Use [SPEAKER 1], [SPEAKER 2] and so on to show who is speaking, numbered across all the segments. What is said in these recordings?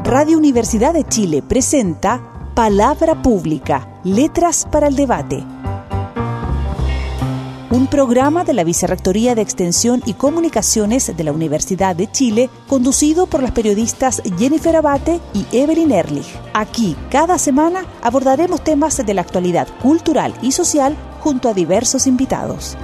[SPEAKER 1] Radio Universidad de Chile presenta Palabra Pública, Letras para el Debate. Un programa de la Vicerrectoría de Extensión y Comunicaciones de la Universidad de Chile, conducido por las periodistas Jennifer Abate y Evelyn Ehrlich. Aquí, cada semana, abordaremos temas de la actualidad cultural y social junto a diversos invitados.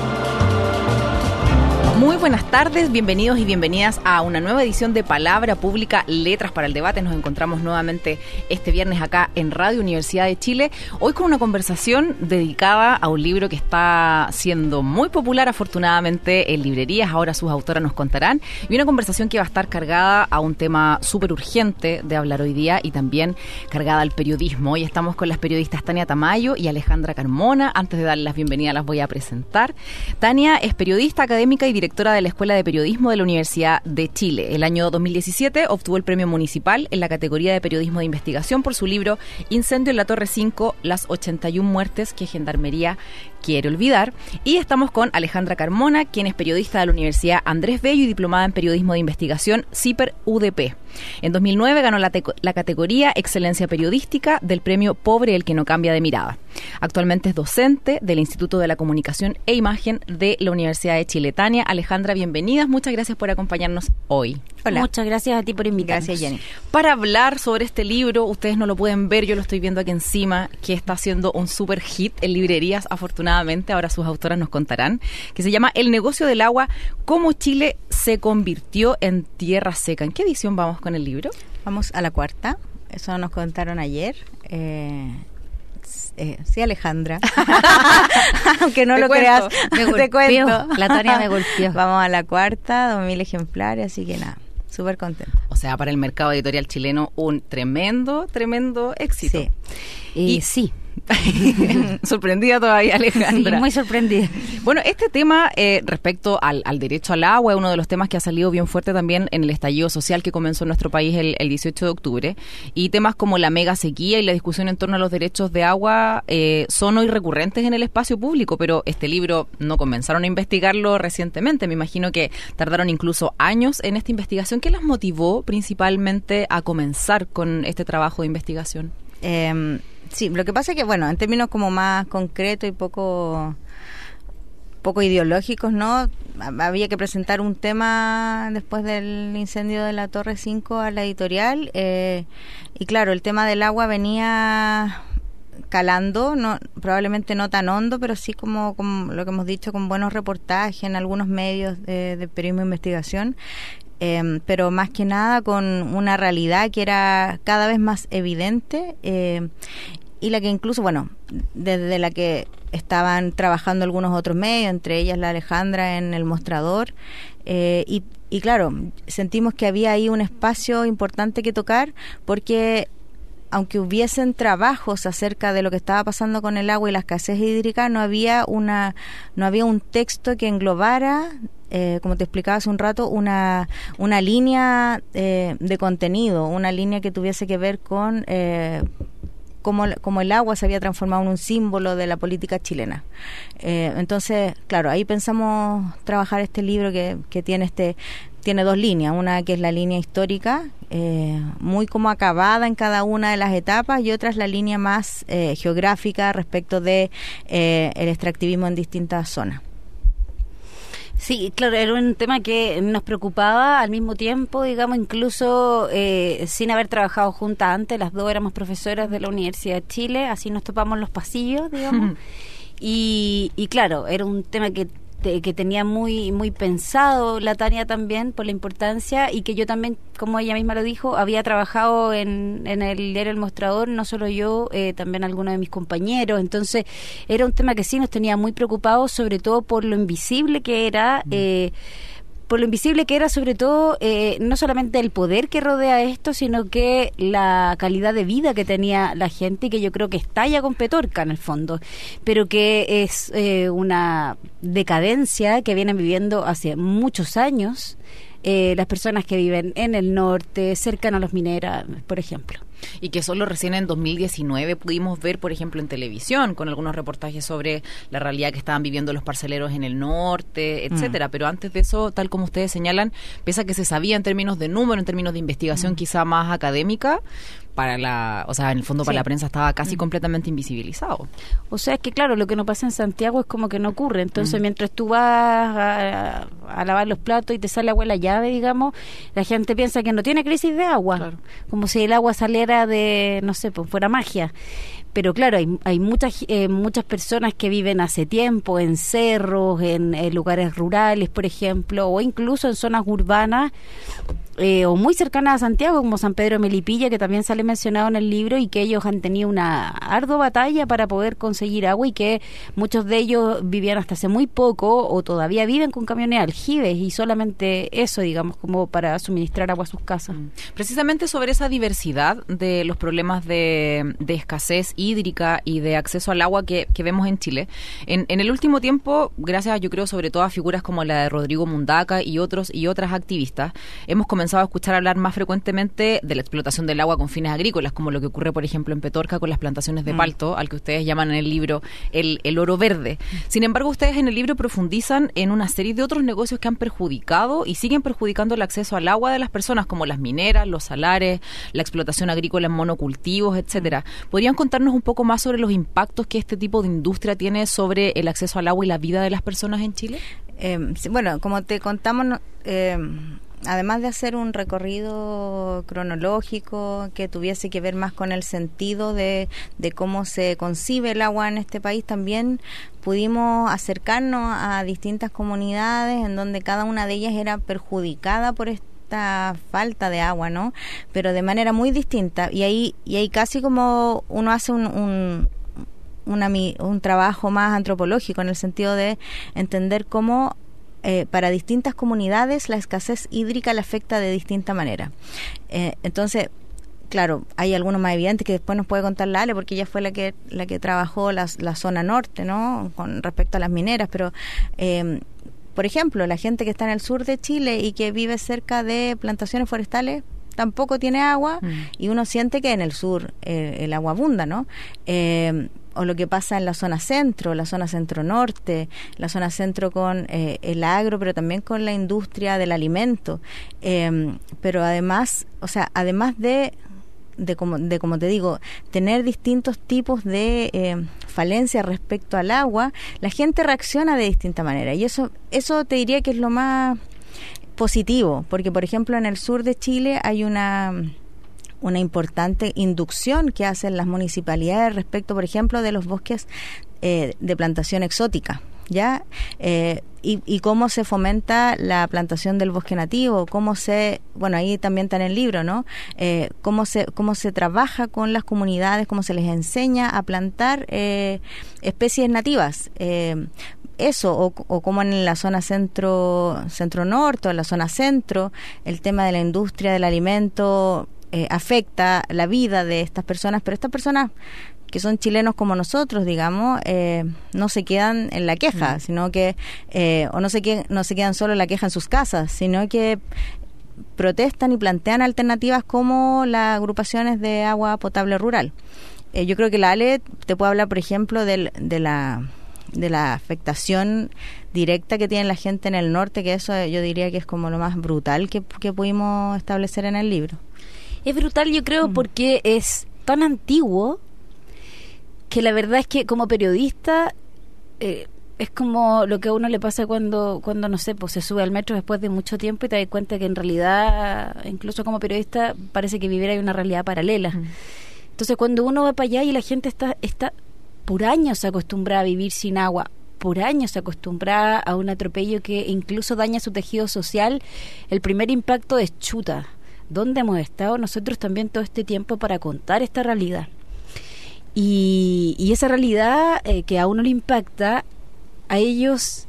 [SPEAKER 2] Muy buenas tardes, bienvenidos y bienvenidas a una nueva edición de Palabra Pública, Letras para el Debate. Nos encontramos nuevamente este viernes acá en Radio Universidad de Chile, hoy con una conversación dedicada a un libro que está siendo muy popular afortunadamente en librerías, ahora sus autoras nos contarán, y una conversación que va a estar cargada a un tema súper urgente de hablar hoy día y también cargada al periodismo. Hoy estamos con las periodistas Tania Tamayo y Alejandra Carmona. Antes de darles las bienvenidas las voy a presentar. Tania es periodista académica y directora de la Escuela de Periodismo de la Universidad de Chile. El año 2017 obtuvo el premio municipal en la categoría de periodismo de investigación por su libro Incendio en la Torre 5, las 81 muertes que Gendarmería quiere olvidar. Y estamos con Alejandra Carmona, quien es periodista de la Universidad Andrés Bello y diplomada en periodismo de investigación CIPER UDP. En 2009 ganó la categoría Excelencia Periodística del premio Pobre el que no cambia de mirada. Actualmente es docente del Instituto de la Comunicación e Imagen de la Universidad de Chile. Tania, Alejandra, bienvenidas. Muchas gracias por acompañarnos hoy.
[SPEAKER 3] Hola. Muchas gracias a ti por invitarnos.
[SPEAKER 2] Gracias, Jenny. Para hablar sobre este libro, ustedes no lo pueden ver, yo lo estoy viendo aquí encima, que está haciendo un super hit en librerías, afortunadamente, ahora sus autoras nos contarán, que se llama El negocio del agua, cómo Chile se convirtió en tierra seca. ¿En qué edición vamos con el libro?
[SPEAKER 3] Vamos a la cuarta, eso nos contaron ayer. Sí, Alejandra. Aunque no lo creas, te cuento.
[SPEAKER 4] La Tania me golpeó.
[SPEAKER 3] Vamos a la cuarta, 2000 ejemplares, así que nada, súper contenta.
[SPEAKER 2] O sea, para el mercado editorial chileno, un tremendo éxito.
[SPEAKER 3] Sí.
[SPEAKER 4] Y sí.
[SPEAKER 2] Sorprendida todavía, Alejandra.
[SPEAKER 4] Sí, muy sorprendida.
[SPEAKER 2] Bueno, este tema respecto al derecho al agua es uno de los temas que ha salido bien fuerte también en el estallido social que comenzó en nuestro país el 18 de octubre. Y temas como la mega sequía y la discusión en torno a los derechos de agua son hoy recurrentes en el espacio público, pero este libro no comenzaron a investigarlo recientemente. Me imagino que tardaron incluso años en esta investigación. ¿Qué las motivó principalmente a comenzar con este trabajo de investigación?
[SPEAKER 3] Sí, lo que pasa es que, bueno, en términos como más concretos y poco ideológicos, ¿no? Había que presentar un tema después del incendio de la Torre 5 a la editorial y claro, el tema del agua venía calando, no, probablemente no tan hondo, pero sí como lo que hemos dicho, con buenos reportajes en algunos medios de periodismo de investigación. Pero más que nada con una realidad que era cada vez más evidente y la que incluso, bueno, desde la que estaban trabajando algunos otros medios, entre ellas la Alejandra en El Mostrador, y claro, sentimos que había ahí un espacio importante que tocar porque aunque hubiesen trabajos acerca de lo que estaba pasando con el agua y la escasez hídrica, no había un texto que englobara, como te explicaba hace un rato, una línea de contenido, una línea que tuviese que ver con cómo el agua se había transformado en un símbolo de la política chilena. Entonces, claro, ahí pensamos trabajar este libro que tiene dos líneas, una que es la línea histórica, muy como acabada en cada una de las etapas, y otra es la línea más geográfica respecto de el extractivismo en distintas zonas.
[SPEAKER 4] Sí, claro, era un tema que nos preocupaba al mismo tiempo, digamos, incluso sin haber trabajado juntas antes. Las dos éramos profesoras de la Universidad de Chile, así nos topamos en los pasillos, digamos. Y claro, era un tema que tenía muy pensado la Tania también por la importancia, y que yo también, como ella misma lo dijo, había trabajado en el diario El Mostrador, no solo yo, también algunos de mis compañeros. Entonces era un tema que sí nos tenía muy preocupados, sobre todo por lo invisible que era, sobre todo no solamente el poder que rodea esto, sino que la calidad de vida que tenía la gente, y que yo creo que estalla con Petorca en el fondo, pero que es una decadencia que vienen viviendo hace muchos años las personas que viven en el norte, cercano a los mineros, por ejemplo.
[SPEAKER 2] Y que solo recién en 2019 pudimos ver, por ejemplo, en televisión, con algunos reportajes sobre la realidad que estaban viviendo los parceleros en el norte, etcétera. Pero antes de eso, tal como ustedes señalan, pese a que se sabía en términos de número, en términos de investigación quizá más académica, en el fondo para la prensa estaba casi completamente invisibilizado.
[SPEAKER 4] O sea, es que claro, lo que no pasa en Santiago es como que no ocurre. Entonces, mientras tú vas a lavar los platos y te sale agua en la llave, digamos, la gente piensa que no tiene crisis de agua. Claro. Como si el agua saliera de, no sé, pues fuera magia. Pero claro, hay muchas personas que viven hace tiempo en cerros, en lugares rurales, por ejemplo, o incluso en zonas urbanas, o muy cercanas a Santiago, como San Pedro de Melipilla, que también sale mencionado en el libro, y que ellos han tenido una ardua batalla para poder conseguir agua, y que muchos de ellos vivían hasta hace muy poco, o todavía viven con camiones aljibes, y solamente eso, digamos, como para suministrar agua a sus casas.
[SPEAKER 2] Precisamente sobre esa diversidad de los problemas de escasez hídrica y de acceso al agua que vemos en Chile, en el último tiempo, gracias, yo creo, sobre todo a figuras como la de Rodrigo Mundaca y otras activistas, hemos comenzado a escuchar hablar más frecuentemente de la explotación del agua con fines agrícolas, como lo que ocurre, por ejemplo, en Petorca con las plantaciones de palto, al que ustedes llaman en el libro el oro verde. Sin embargo, ustedes en el libro profundizan en una serie de otros negocios que han perjudicado y siguen perjudicando el acceso al agua de las personas, como las mineras, los salares, la explotación agrícola en monocultivos, etcétera. ¿Podrían contarnos un poco más sobre los impactos que este tipo de industria tiene sobre el acceso al agua y la vida de las personas en Chile?
[SPEAKER 3] Bueno, como te contamos, además de hacer un recorrido cronológico que tuviese que ver más con el sentido de cómo se concibe el agua en este país, también pudimos acercarnos a distintas comunidades en donde cada una de ellas era perjudicada por esta falta de agua, ¿no? Pero de manera muy distinta, y ahí casi como uno hace un trabajo más antropológico, en el sentido de entender cómo para distintas comunidades la escasez hídrica le afecta de distinta manera. Entonces, claro, hay algunos más evidentes que después nos puede contar la Ale, porque ella fue la que trabajó la zona norte, ¿no?, con respecto a las mineras, pero por ejemplo, la gente que está en el sur de Chile y que vive cerca de plantaciones forestales tampoco tiene agua, y uno siente que en el sur el agua abunda, ¿no? O lo que pasa en la zona centro norte, la zona centro con el agro, pero también con la industria del alimento. Pero además, de como te digo, tener distintos tipos de falencias respecto al agua, la gente reacciona de distinta manera, y eso te diría que es lo más positivo, porque por ejemplo en el sur de Chile hay una importante inducción que hacen las municipalidades respecto, por ejemplo, de los bosques de plantación exótica, ¿ya? Y cómo se fomenta la plantación del bosque nativo, ahí también está en el libro, ¿no? Cómo se trabaja con las comunidades, cómo se les enseña a plantar especies nativas. Eso, o como en la zona centro-norte, o en la zona centro, el tema de la industria del alimento afecta la vida de estas personas, pero estas personas que son chilenos como nosotros, digamos, no se quedan en la queja, sino que no se quedan solo en la queja en sus casas, sino que protestan y plantean alternativas como las agrupaciones de agua potable rural. Yo creo que la Ale te puede hablar, por ejemplo, de la afectación directa que tiene la gente en el norte, que eso yo diría que es como lo más brutal que pudimos establecer en el libro.
[SPEAKER 4] Es brutal, yo creo, porque es tan antiguo que la verdad es que como periodista es como lo que a uno le pasa cuando no sé, pues se sube al metro después de mucho tiempo y te das cuenta que en realidad, incluso como periodista, parece que vivir hay una realidad paralela. Entonces cuando uno va para allá y la gente está por años acostumbrada a vivir sin agua, por años acostumbrada a un atropello que incluso daña su tejido social, el primer impacto es chuta. ¿Dónde hemos estado nosotros también todo este tiempo para contar esta realidad? Y esa realidad que a uno le impacta, a ellos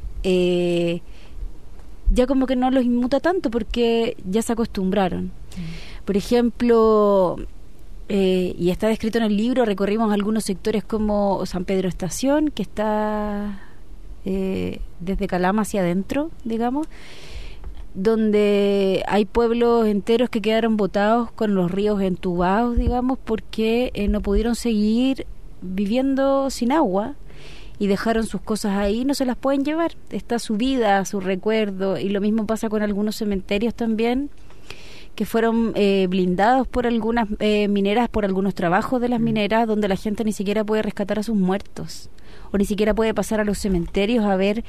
[SPEAKER 4] ya como que no los inmuta tanto porque ya se acostumbraron. Por ejemplo, y está descrito en el libro, recorrimos algunos sectores como San Pedro Estación, que está desde Calama hacia adentro, digamos. donde hay pueblos enteros que quedaron botados con los ríos entubados, digamos, porque no pudieron seguir viviendo sin agua y dejaron sus cosas ahí, no se las pueden llevar. Está su vida, su recuerdo, y lo mismo pasa con algunos cementerios también, que fueron blindados por algunas mineras, por algunos trabajos de las mineras, donde la gente ni siquiera puede rescatar a sus muertos, o ni siquiera puede pasar a los cementerios a ver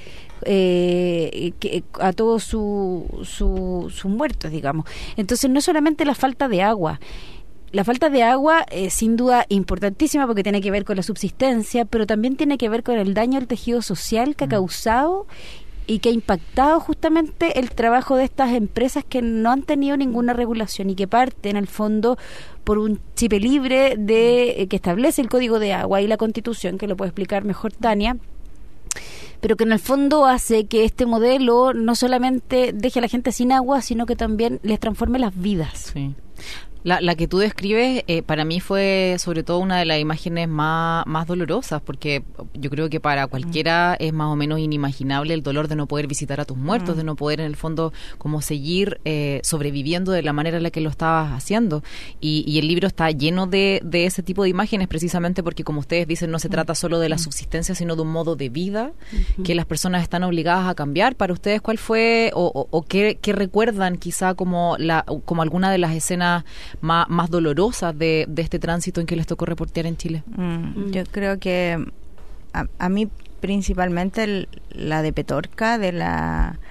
[SPEAKER 4] a todos sus muertos, digamos. Entonces, no solamente la falta de agua. La falta de agua es sin duda importantísima porque tiene que ver con la subsistencia, pero también tiene que ver con el daño al tejido social que ha causado y que ha impactado justamente el trabajo de estas empresas que no han tenido ninguna regulación y que parte en el fondo por un chip libre que establece el Código de Agua y la Constitución, que lo puede explicar mejor Tania, pero que en el fondo hace que este modelo no solamente deje a la gente sin agua, sino que también les transforme las vidas.
[SPEAKER 2] Sí. La que tú describes, para mí fue sobre todo una de las imágenes más dolorosas, porque yo creo que para cualquiera es más o menos inimaginable el dolor de no poder visitar a tus muertos, de no poder en el fondo como seguir sobreviviendo de la manera en la que lo estabas haciendo. Y el libro está lleno de ese tipo de imágenes, precisamente porque, como ustedes dicen, no se trata solo de la subsistencia, sino de un modo de vida que las personas están obligadas a cambiar. Para ustedes, ¿cuál fue o qué recuerdan quizá como alguna de las escenas más dolorosas de este tránsito en que les tocó reportear en Chile?
[SPEAKER 3] Yo creo que a mí principalmente la de Petorca, de la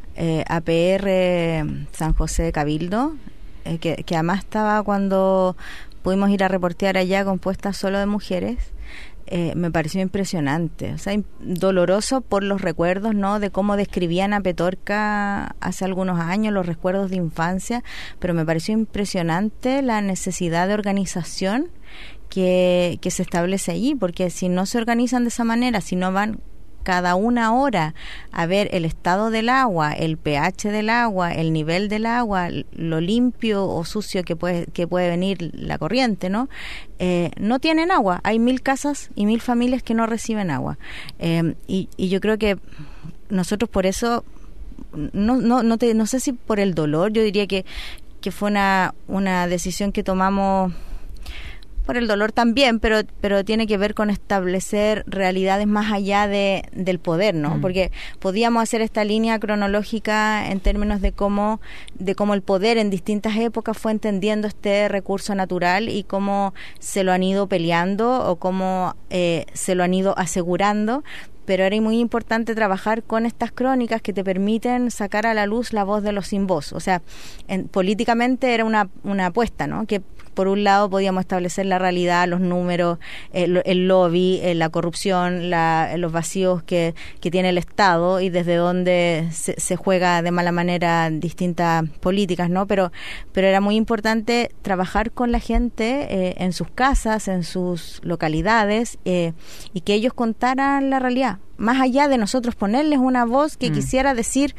[SPEAKER 3] APR San José Cabildo, que además estaba cuando pudimos ir a reportear allá, compuesta solo de mujeres. Me pareció impresionante, o sea, doloroso por los recuerdos, ¿no?, de cómo describían a Petorca hace algunos años, los recuerdos de infancia, pero me pareció impresionante la necesidad de organización que se establece allí, porque si no se organizan de esa manera, si no van cada una hora a ver el estado del agua, el pH del agua, el nivel del agua, lo limpio o sucio que puede venir la corriente, ¿no? No tienen agua. Hay 1000 casas y 1000 familias que no reciben agua. Y yo creo que nosotros por eso, no sé si por el dolor, yo diría que fue una decisión que tomamos por el dolor también, pero tiene que ver con establecer realidades más allá del poder, ¿no? Porque podíamos hacer esta línea cronológica en términos de cómo el poder en distintas épocas fue entendiendo este recurso natural y cómo se lo han ido peleando o cómo se lo han ido asegurando. Pero era muy importante trabajar con estas crónicas que te permiten sacar a la luz la voz de los sin voz. O sea, políticamente era una apuesta, ¿no? Que por un lado podíamos establecer la realidad, los números, el lobby, la corrupción, los vacíos que tiene el Estado y desde donde se juega de mala manera distintas políticas, ¿no? Pero era muy importante trabajar con la gente en sus casas, en sus localidades, y que ellos contaran la realidad, más allá de nosotros ponerles una voz que quisiera decir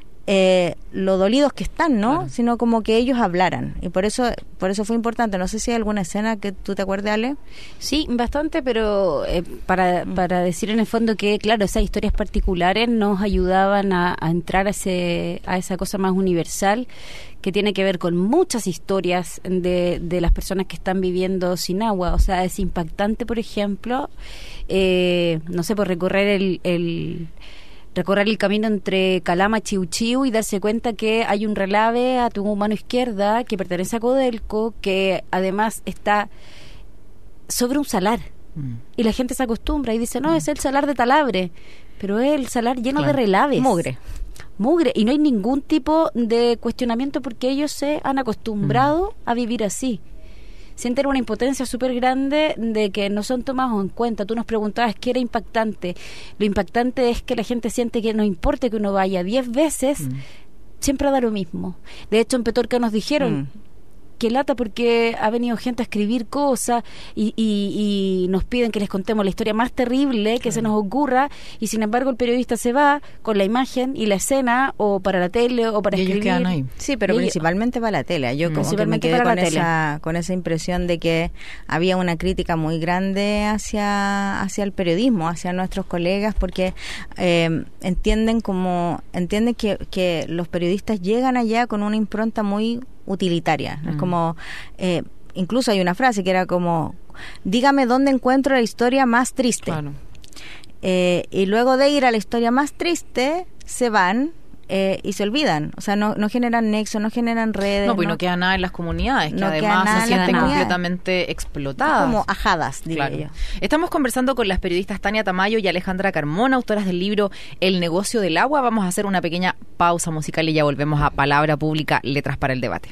[SPEAKER 3] lo dolidos que están, ¿no? Claro. Sino como que ellos hablaran, y por eso fue importante. No sé si hay alguna escena que tú te acuerdes, Ale.
[SPEAKER 4] Sí, bastante, pero para decir en el fondo que, claro, esas historias particulares nos ayudaban a entrar a esa cosa más universal que tiene que ver con muchas historias de las personas que están viviendo sin agua. O sea, es impactante, por ejemplo, no sé, por recorrer el camino entre Calama y Chiu y darse cuenta que hay un relave a tu mano izquierda que pertenece a Codelco, que además está sobre un salar. Y la gente se acostumbra y dice, no, es el salar de Talabre, pero es el salar lleno de relaves. Mugre, y no hay ningún tipo de cuestionamiento porque ellos se han acostumbrado a vivir así. Sienten una impotencia súper grande de que no son tomados en cuenta. Tú nos preguntabas qué era impactante. Lo impactante es que la gente siente que no importa que uno vaya 10 veces, siempre da lo mismo. De hecho, en Petorca nos dijeron, que lata porque ha venido gente a escribir cosas y nos piden que les contemos la historia más terrible que se nos ocurra, y sin embargo el periodista se va con la imagen y la escena, o para la tele o para escribir.
[SPEAKER 2] Quedan ahí.
[SPEAKER 3] Sí, pero principalmente para la tele. Yo como que me quedé con esa impresión de que había una crítica muy grande hacia el periodismo, hacia nuestros colegas, porque entienden que los periodistas llegan allá con una impronta muy utilitaria. Es como, incluso hay una frase que era como, dígame dónde encuentro la historia más triste.
[SPEAKER 2] Claro.
[SPEAKER 3] Y luego de ir a la historia más triste, se van y se olvidan. O sea, no generan nexo, no generan redes.
[SPEAKER 2] No, pues no queda nada en las comunidades, que además se sienten completamente explotadas.
[SPEAKER 3] Como ajadas, diría yo.
[SPEAKER 2] Estamos conversando con las periodistas Tania Tamayo y Alejandra Carmona, autoras del libro El negocio del agua. Vamos a hacer una pequeña pausa musical y ya volvemos a Palabra Pública, Letras para el Debate.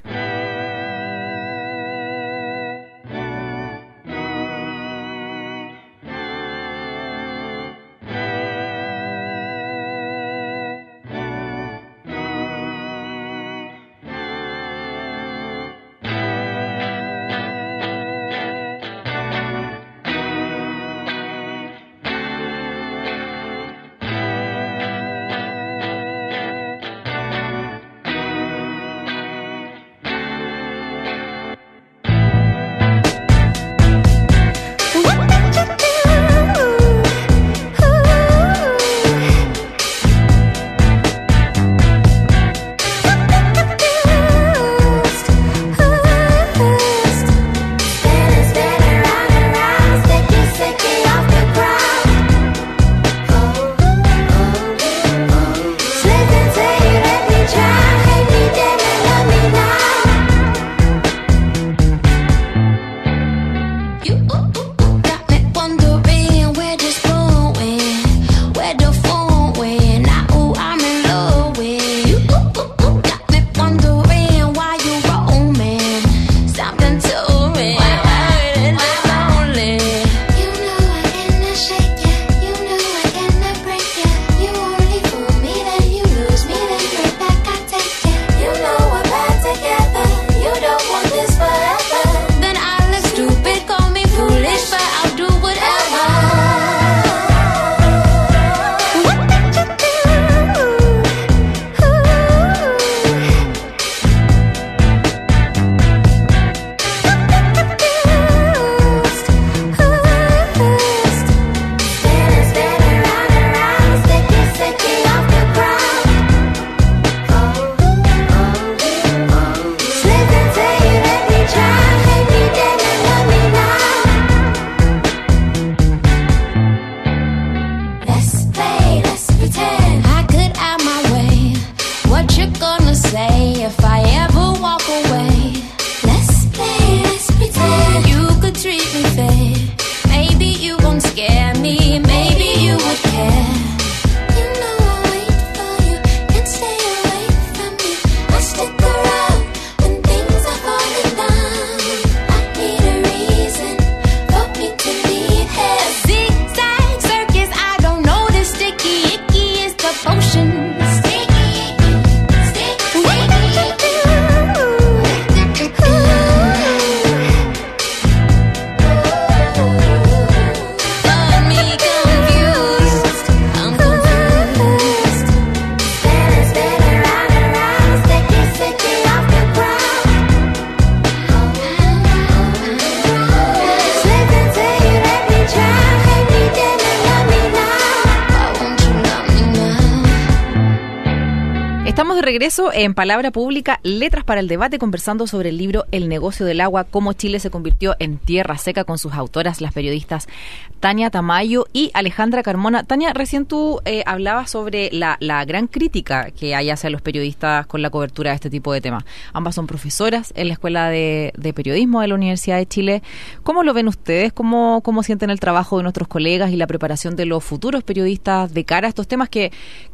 [SPEAKER 2] Estamos de regreso en Palabra Pública, Letras para el Debate, conversando sobre el libro El negocio del agua, cómo Chile se convirtió en tierra seca, con sus autoras, las periodistas Tania Tamayo y Alejandra Carmona. Tania, recién tú hablabas sobre la gran crítica que hay hacia los periodistas con la cobertura de este tipo de temas. Ambas son profesoras en la Escuela de Periodismo de la Universidad de Chile. ¿Cómo lo ven ustedes? ¿Cómo sienten el trabajo de nuestros colegas y la preparación de los futuros periodistas de cara a estos temas que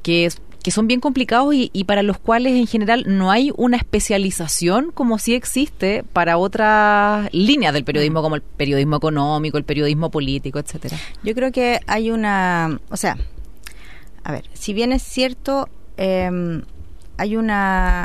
[SPEAKER 2] son bien complicados y para los cuales en general no hay una especialización como sí existe para otras líneas del periodismo, como el periodismo económico, el periodismo político, etcétera?
[SPEAKER 3] Yo creo que hay una... O sea, a ver, si bien es cierto, hay una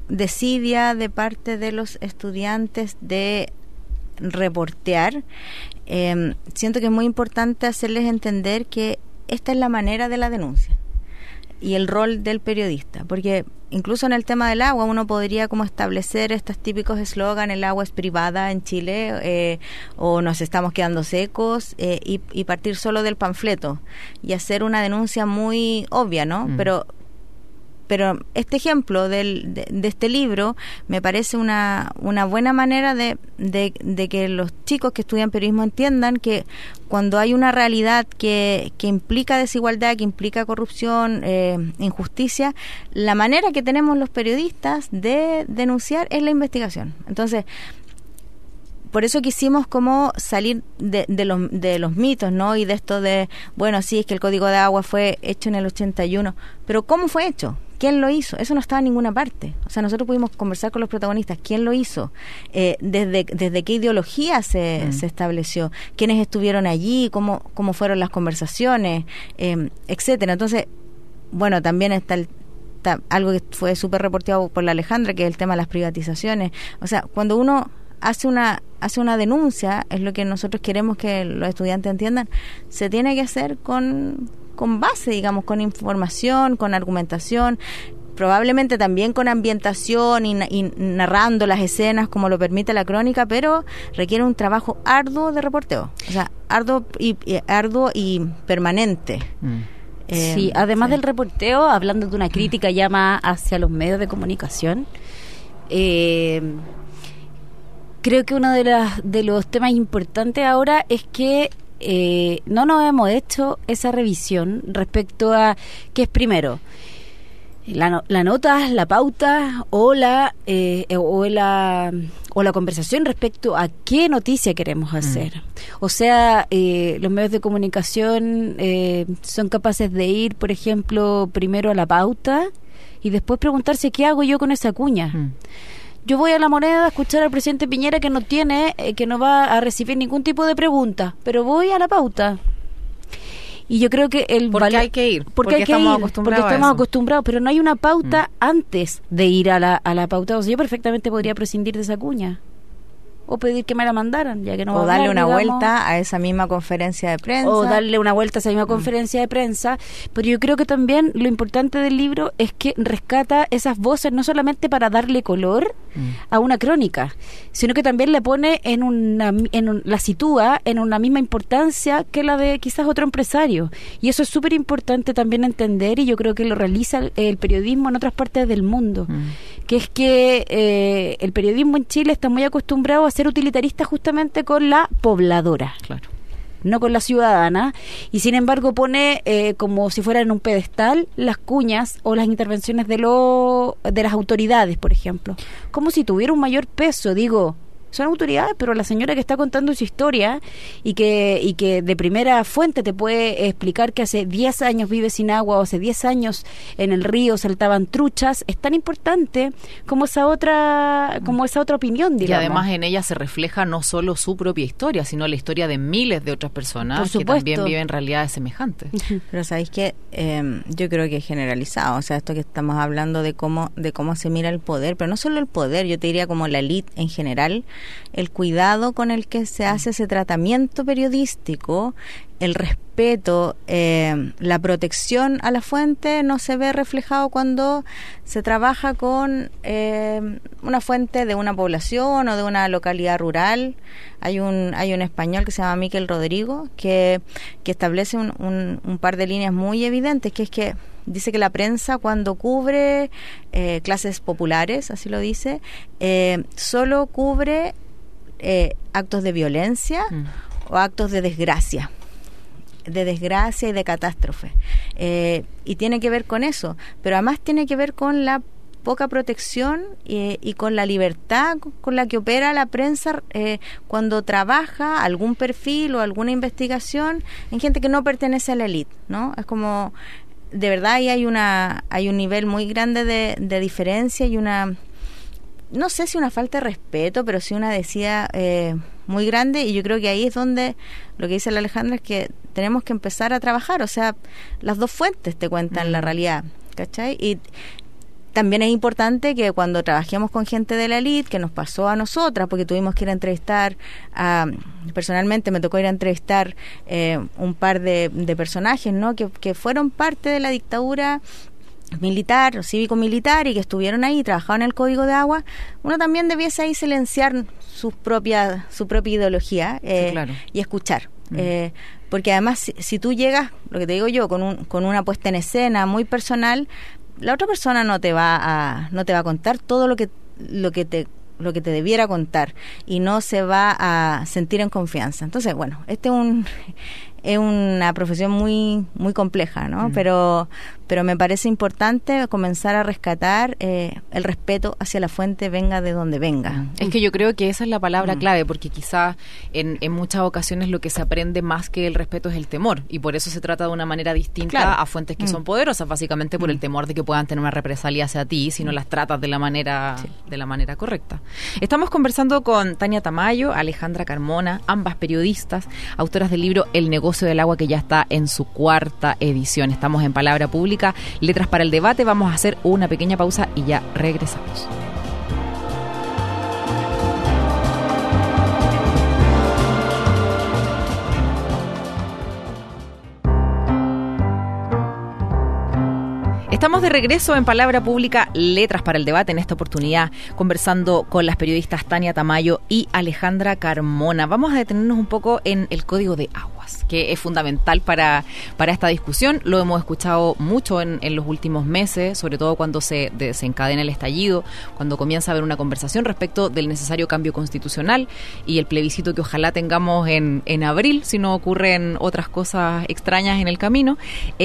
[SPEAKER 3] desidia de parte de los estudiantes de reportear, siento que es muy importante hacerles entender que esta es la manera de la denuncia y el rol del periodista, porque incluso en el tema del agua uno podría como establecer estos típicos eslogan: el agua es privada en Chile, o nos estamos quedando secos, y partir solo del panfleto y hacer una denuncia muy obvia, ¿no? Pero este ejemplo de este libro me parece una buena manera de que los chicos que estudian periodismo entiendan que cuando hay una realidad que implica desigualdad, que implica corrupción, injusticia, la manera que tenemos los periodistas de denunciar es la investigación. Entonces, por eso quisimos como salir de los mitos, ¿no? Y de esto de, bueno, sí, es que el Código de Agua fue hecho en el 81, pero ¿cómo fue hecho? ¿Quién lo hizo? Eso no estaba en ninguna parte. O sea, nosotros pudimos conversar con los protagonistas. ¿Quién lo hizo? ¿Desde qué ideología se estableció? ¿Quiénes estuvieron allí? ¿Cómo fueron las conversaciones? Etcétera. Entonces, bueno, también está algo que fue súper reporteado por la Alejandra, que es el tema de las privatizaciones. O sea, cuando uno hace una denuncia, es lo que nosotros queremos que los estudiantes entiendan, se tiene que hacer con base, digamos, con información, con argumentación, probablemente también con ambientación y narrando las escenas como lo permite la crónica, pero requiere un trabajo arduo de reporteo, o sea, arduo y permanente.
[SPEAKER 4] Sí, además del reporteo, hablando de una crítica ya más hacia los medios de comunicación, creo que uno de los temas importantes ahora es que no nos hemos hecho esa revisión respecto a qué es primero, la nota, la pauta o la conversación respecto a qué noticia queremos hacer. O sea, los medios de comunicación son capaces de ir, por ejemplo, primero a la pauta y después preguntarse qué hago yo con esa cuña. Yo voy a La Moneda a escuchar al presidente Piñera que no va a recibir ningún tipo de pregunta, pero voy a la pauta. Y yo creo que
[SPEAKER 2] porque hay que ir, porque estamos
[SPEAKER 4] acostumbrados, pero no hay una pauta antes de ir a la pauta. O sea, yo perfectamente podría prescindir de esa cuña o pedir que me la mandaran, ya que no va a hablar,
[SPEAKER 3] darle una vuelta a esa misma conferencia de prensa.
[SPEAKER 4] O darle una vuelta a esa misma conferencia de prensa. Pero yo creo que también lo importante del libro es que rescata esas voces no solamente para darle color a una crónica, sino que también la pone la sitúa en una misma importancia que la de quizás otro empresario. Y eso es súper importante también entender, y yo creo que lo realiza el periodismo en otras partes del mundo, que es que el periodismo en Chile está muy acostumbrado a ser utilitarista justamente con la pobladora, claro, no con la ciudadana, y sin embargo pone como si fuera en un pedestal las cuñas o las intervenciones de las autoridades, por ejemplo, como si tuviera un mayor peso. Digo, son autoridades, pero la señora que está contando su historia y que de primera fuente te puede explicar que hace 10 años vive sin agua, o hace 10 años en el río saltaban truchas, es tan importante como esa otra opinión, digamos.
[SPEAKER 2] Y además en ella se refleja no solo su propia historia, sino la historia de miles de otras personas que también viven realidades semejantes.
[SPEAKER 3] Pero sabéis que yo creo que es generalizado, o sea, esto que estamos hablando de cómo se mira el poder, pero no solo el poder, yo te diría como la élite en general, el cuidado con el que se hace ese tratamiento periodístico, el respeto, la protección a la fuente no se ve reflejado cuando se trabaja con una fuente de una población o de una localidad rural. Hay un español que se llama Miquel Rodrigo que establece un par de líneas muy evidentes, que es que dice que la prensa, cuando cubre clases populares, así lo dice, solo cubre actos de violencia o actos de desgracia y de catástrofe. Y tiene que ver con eso, pero además tiene que ver con la poca protección y con la libertad con la que opera la prensa cuando trabaja algún perfil o alguna investigación en gente que no pertenece a la élite, ¿no? Es como, de verdad, ahí hay un nivel muy grande de diferencia y no sé si una falta de respeto, pero sí una desidia muy grande, y yo creo que ahí es donde lo que dice la Alejandra es que tenemos que empezar a trabajar, o sea, las dos fuentes te cuentan la realidad, ¿cachai? Y también es importante que cuando trabajemos con gente de la élite, que nos pasó a nosotras, porque tuvimos que ir a entrevistar, personalmente me tocó ir a entrevistar un par de personajes, ¿no? que fueron parte de la dictadura militar o cívico-militar y que estuvieron ahí, trabajaban en el Código de Agua. Uno también debiese ahí silenciar su propia ideología
[SPEAKER 2] sí, claro.
[SPEAKER 3] y escuchar. Porque además si tú llegas, lo que te digo yo, con una puesta en escena muy personal, la otra persona no te va a contar todo lo que te debiera contar y no se va a sentir en confianza. Entonces, bueno, es una profesión muy muy compleja, ¿no? Pero me parece importante comenzar a rescatar el respeto hacia la fuente, venga de donde venga.
[SPEAKER 2] Es que yo creo que esa es la palabra clave, porque quizás en muchas ocasiones lo que se aprende más que el respeto es el temor, y por eso se trata de una manera distinta a fuentes que son poderosas, básicamente por el temor de que puedan tener una represalia hacia ti si no las tratas de la manera correcta. Estamos conversando con Tania Tamayo, Alejandra Carmona, ambas periodistas, autoras del libro El negocio del agua, que ya está en su 4ª edición. Estamos en Palabra Pública, Letras para el Debate. Vamos a hacer una pequeña pausa y ya regresamos. Estamos de regreso en Palabra Pública, Letras para el Debate, en esta oportunidad conversando con las periodistas Tania Tamayo y Alejandra Carmona. Vamos a detenernos un poco en el Código de Aguas, que es fundamental para esta discusión. Lo hemos escuchado mucho en los últimos meses, sobre todo cuando se desencadena el estallido, cuando comienza a haber una conversación respecto del necesario cambio constitucional y el plebiscito que ojalá tengamos en abril, si no ocurren otras cosas extrañas en el camino.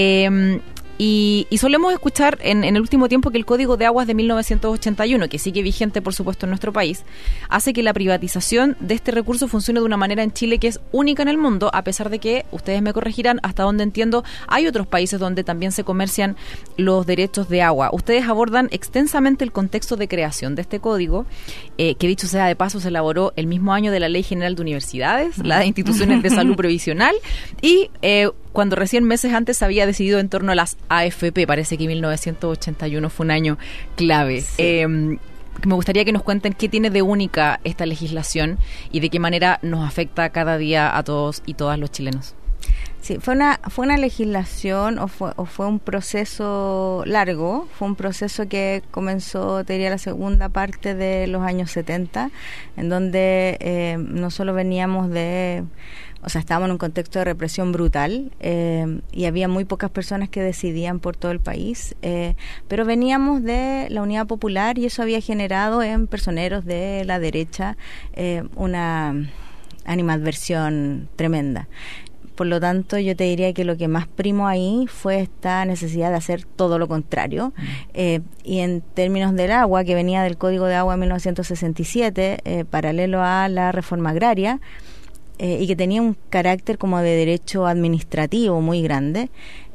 [SPEAKER 2] Y solemos escuchar en el último tiempo que el Código de Aguas de 1981, que sigue vigente por supuesto en nuestro país, hace que la privatización de este recurso funcione de una manera en Chile que es única en el mundo, a pesar de que, ustedes me corregirán, hasta donde entiendo, hay otros países donde también se comercian los derechos de agua. Ustedes abordan extensamente el contexto de creación de este código, que dicho sea de paso se elaboró el mismo año de la Ley General de Universidades, la de Instituciones de Salud Provisional, y cuando recién meses antes se había decidido en torno a las AFP. Parece que 1981 fue un año clave. Sí. Me gustaría que nos cuenten qué tiene de única esta legislación y de qué manera nos afecta cada día a todos y todas los chilenos.
[SPEAKER 3] Sí, fue una legislación o fue un proceso largo, fue un proceso que comenzó, te diría, la segunda parte de los años 70, en donde no solo veníamos estábamos en un contexto de represión brutal y había muy pocas personas que decidían por todo el país, pero veníamos de la Unidad Popular y eso había generado en personeros de la derecha una animadversión tremenda. Por lo tanto, yo te diría que lo que más primó ahí fue esta necesidad de hacer todo lo contrario. Y en términos del agua, que venía del Código de Agua de 1967, paralelo a la reforma agraria, y que tenía un carácter como de derecho administrativo muy grande,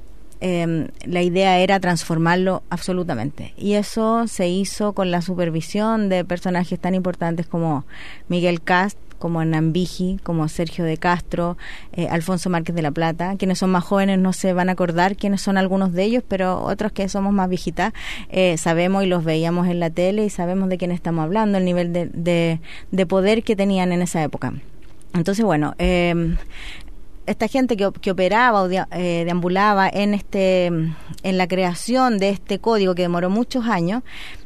[SPEAKER 3] la idea era transformarlo absolutamente. Y eso se hizo con la supervisión de personajes tan importantes como Miguel Kast, como Hernán Vigi, como Sergio de Castro, Alfonso Márquez de la Plata. Quienes son más jóvenes no se van a acordar quiénes son algunos de ellos, pero otros que somos más viejitas sabemos y los veíamos en la tele y sabemos de quién estamos hablando, el nivel de poder que tenían en esa época. Entonces, bueno, esta gente que operaba o deambulaba en la creación de este código que demoró muchos años,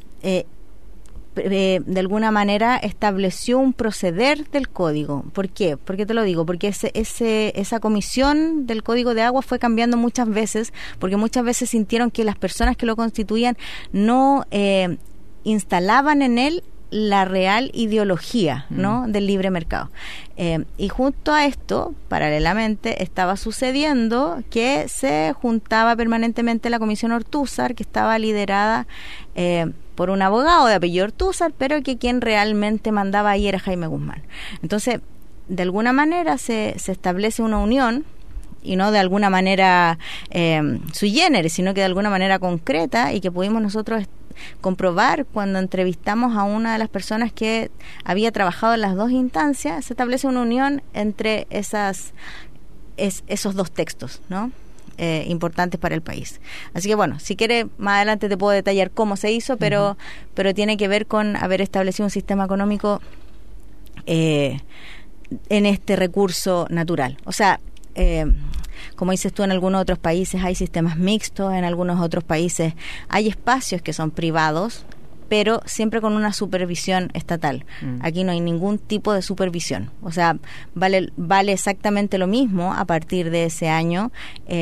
[SPEAKER 3] de alguna manera estableció un proceder del código. ¿Por qué? ¿Por qué te lo digo? Porque esa comisión del Código de Agua fue cambiando muchas veces, porque muchas veces sintieron que las personas que lo constituían no instalaban en él la real ideología, ¿no?, del libre mercado. Y junto a esto, paralelamente, estaba sucediendo que se juntaba permanentemente la Comisión Ortúzar, que estaba liderada por un abogado de apellido Ortúzar, pero que quien realmente mandaba ahí era Jaime Guzmán. Entonces, de alguna manera se establece una unión, y no de alguna manera sui generis, sino que de alguna manera concreta, y que pudimos nosotros comprobar cuando entrevistamos a una de las personas que había trabajado en las dos instancias. Se establece una unión entre esos dos textos, ¿no? importantes para el país. Así que bueno, si quieres, más adelante te puedo detallar cómo se hizo, pero tiene que ver con haber establecido un sistema económico en este recurso natural. O sea, como dices tú, en algunos otros países hay sistemas mixtos, en algunos otros países hay espacios que son privados, pero siempre con una supervisión estatal. Aquí no hay ningún tipo de supervisión. O sea, vale exactamente lo mismo a partir de ese año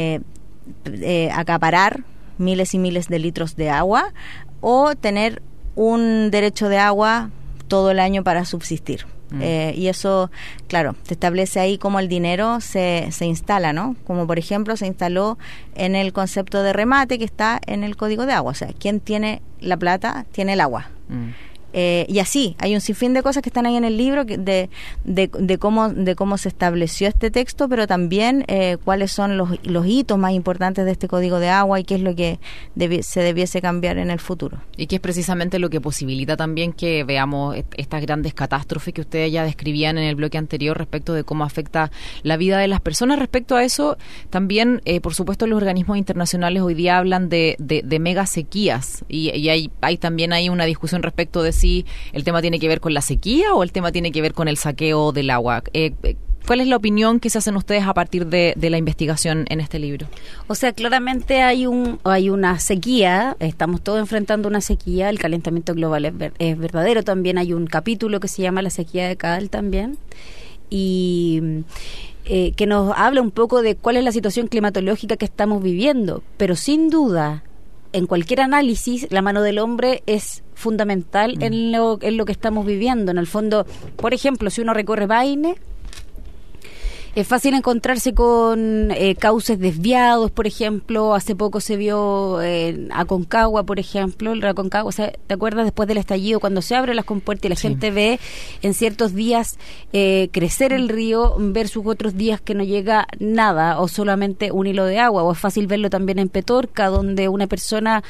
[SPEAKER 3] acaparar miles y miles de litros de agua o tener un derecho de agua todo el año para subsistir. Y eso, claro, te establece ahí cómo el dinero se instala, ¿no? Como por ejemplo se instaló en el concepto de remate que está en el Código de Agua. O sea, quien tiene la plata tiene el agua. Y así, hay un sinfín de cosas que están ahí en el libro de cómo se estableció este texto, pero también cuáles son los hitos más importantes de este Código de Agua y qué es lo que se debiese cambiar en el futuro.
[SPEAKER 2] Y que es precisamente lo que posibilita también que veamos estas grandes catástrofes que ustedes ya describían en el bloque anterior respecto de cómo afecta la vida de las personas. Respecto a eso, también, por supuesto, los organismos internacionales hoy día hablan de mega sequías y hay también hay una discusión respecto de si el tema tiene que ver con la sequía o el tema tiene que ver con el saqueo del agua. ¿Cuál es la opinión que se hacen ustedes a partir de la investigación en este libro?
[SPEAKER 4] O sea, claramente hay una sequía, estamos todos enfrentando una sequía, el calentamiento global es verdadero, también hay un capítulo que se llama La sequía de Kadal también, y que nos habla un poco de cuál es la situación climatológica que estamos viviendo, pero sin duda, en cualquier análisis, la mano del hombre es fundamental en lo que estamos viviendo. En el fondo, por ejemplo, si uno recorre Paine, es fácil encontrarse con cauces desviados, por ejemplo. Hace poco se vio Aconcagua, por ejemplo, el Aconcagua, o sea, ¿te acuerdas después del estallido cuando se abren las compuertas y la gente ve en ciertos días crecer el río versus otros días que no llega nada o solamente un hilo de agua? O es fácil verlo también en Petorca, donde una persona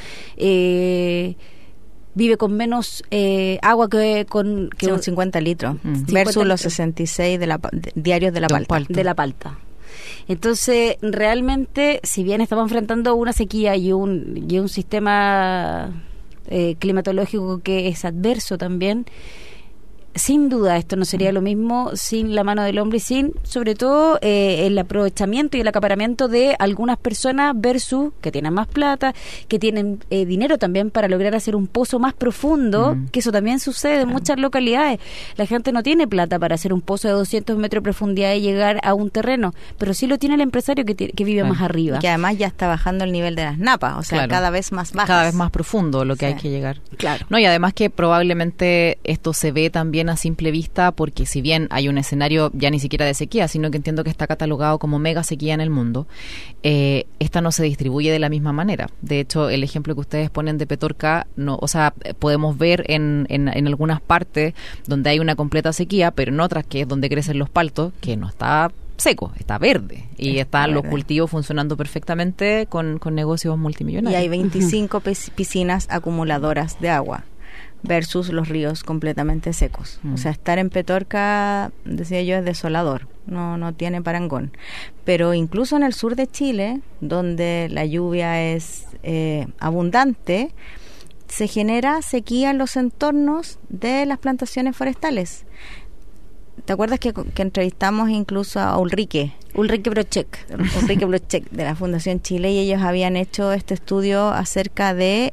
[SPEAKER 4] vive con menos agua que con
[SPEAKER 3] 50 litros versus los 66 diarios de la Palta.
[SPEAKER 4] Entonces, realmente, si bien estamos enfrentando una sequía y un sistema climatológico que es adverso también, sin duda esto no sería lo mismo sin la mano del hombre y sin, sobre todo, el aprovechamiento y el acaparamiento de algunas personas versus que tienen más plata, que tienen dinero también para lograr hacer un pozo más profundo, que eso también sucede en muchas localidades. La gente no tiene plata para hacer un pozo de 200 metros de profundidad y llegar a un terreno, pero sí lo tiene el empresario que vive más arriba.
[SPEAKER 3] Y que además ya está bajando el nivel de las napas, o sea, cada vez más bajas.
[SPEAKER 2] Cada vez más profundo lo que hay que llegar.
[SPEAKER 3] Claro.
[SPEAKER 2] No, y además que probablemente esto se ve también a simple vista porque si bien hay un escenario ya ni siquiera de sequía, sino que entiendo que está catalogado como mega sequía en el mundo, esta no se distribuye de la misma manera. De hecho, el ejemplo que ustedes ponen de Petorca, no, o sea, podemos ver en algunas partes donde hay una completa sequía, pero en otras, que es donde crecen los paltos, que no está seco, está verde y están los cultivos funcionando perfectamente con negocios multimillonarios.
[SPEAKER 3] Y hay 25 piscinas acumuladoras de agua versus los ríos completamente secos. O sea, estar en Petorca, decía yo, es desolador, no tiene parangón. Pero incluso en el sur de Chile, donde la lluvia es abundante, se genera sequía en los entornos de las plantaciones forestales. ¿Te acuerdas que entrevistamos incluso a Ulrike Brochek de la Fundación Chile, y ellos habían hecho este estudio acerca de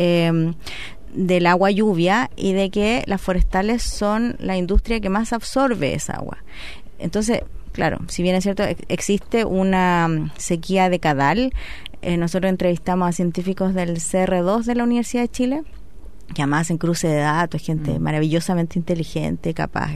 [SPEAKER 3] del agua lluvia y de que las forestales son la industria que más absorbe esa agua? Entonces, claro, si bien es cierto, existe una sequía de Kadal, nosotros entrevistamos a científicos del CR2 de la Universidad de Chile, que además hacen cruce de datos, gente maravillosamente inteligente, capaz.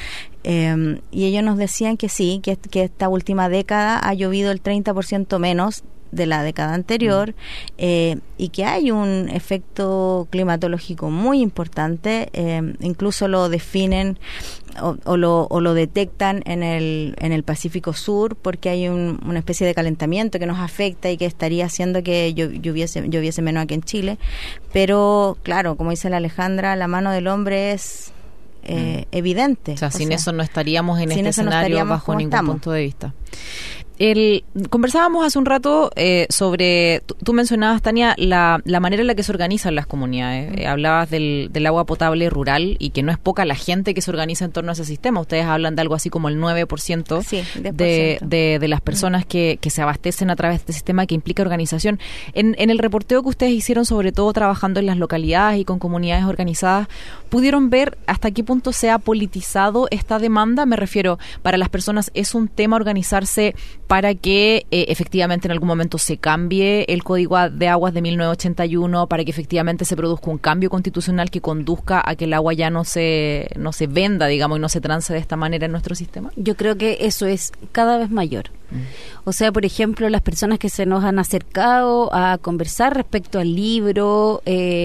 [SPEAKER 3] Y ellos nos decían que sí, que esta última década ha llovido el 30% menos de la década anterior, y que hay un efecto climatológico muy importante, incluso lo definen o lo detectan en el Pacífico Sur, porque hay una especie de calentamiento que nos afecta y que estaría haciendo que lloviese menos aquí en Chile. Pero claro, como dice la Alejandra, la mano del hombre es evidente.
[SPEAKER 2] O sea, sin eso no estaríamos en este escenario bajo ningún punto de vista. Conversábamos hace un rato sobre, tú mencionabas, Tania, la manera en la que se organizan las comunidades. Hablabas del agua potable rural y que no es poca la gente que se organiza en torno a ese sistema. Ustedes hablan de algo así como el 9%
[SPEAKER 3] sí,
[SPEAKER 2] de las personas que se abastecen a través de este sistema, que implica organización. En el reporteo que ustedes hicieron, sobre todo trabajando en las localidades y con comunidades organizadas, ¿pudieron ver hasta qué punto se ha politizado esta demanda? Me refiero, para las personas, ¿es un tema organizarse para que efectivamente en algún momento se cambie el Código de Aguas de 1981, para que efectivamente se produzca un cambio constitucional que conduzca a que el agua ya no se venda, digamos, y no se trance de esta manera en nuestro sistema?
[SPEAKER 4] Yo creo que eso es cada vez mayor. O sea, por ejemplo, las personas que se nos han acercado a conversar respecto al libro,